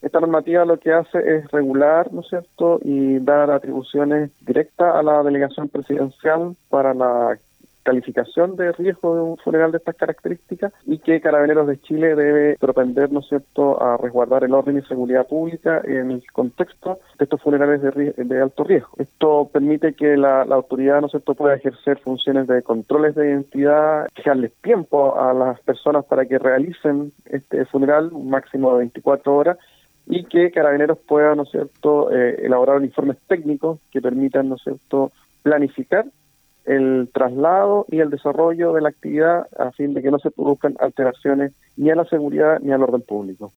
Esta normativa lo que hace es regular, ¿no es cierto?, y dar atribuciones directas a la delegación presidencial para la calificación de riesgo de un funeral de estas características, y que Carabineros de Chile debe propender, ¿no es cierto?, a resguardar el orden y seguridad pública en el contexto de estos funerales de alto riesgo. Esto permite que la autoridad, ¿no es cierto?, pueda ejercer funciones de controles de identidad, dejarles tiempo a las personas para que realicen este funeral, un máximo de 24 horas, y que Carabineros pueda, ¿no es cierto?, elaborar informes técnicos que permitan, ¿no es cierto?, planificar el traslado y el desarrollo de la actividad a fin de que no se produzcan alteraciones ni a la seguridad ni al orden público.